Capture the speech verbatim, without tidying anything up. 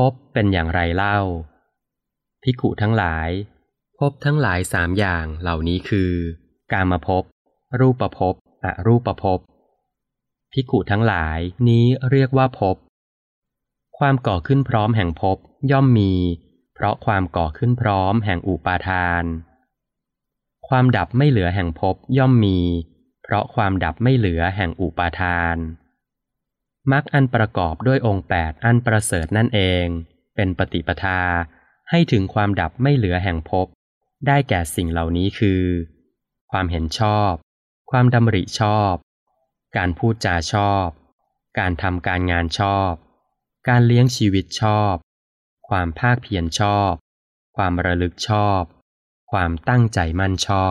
ภเป็นอย่างไรเล่าภิกขุทั้งหลายภพทั้งหลายสามอย่างเหล่านี้คือกามภพรูปภพอรูปภพภิกขุทั้งหลายนี้เรียกว่าภพความก่อขึ้นพร้อมแห่งภพย่อมมีเพราะความก่อขึ้นพร้อมแห่งอุปาทานความดับไม่เหลือแห่งภพย่อมมีเพราะความดับไม่เหลือแห่งอุปาทานมรรคอันประกอบด้วยองค์แปดอันประเสริฐนั่นเองเป็นปฏิปทาให้ถึงความดับไม่เหลือแห่งภพได้แก่สิ่งเหล่านี้คือความเห็นชอบความดำริชอบการพูดจาชอบการทำการงานชอบการเลี้ยงชีวิตชอบความภาคเพียรชอบความระลึกชอบความตั้งใจมั่นชอบ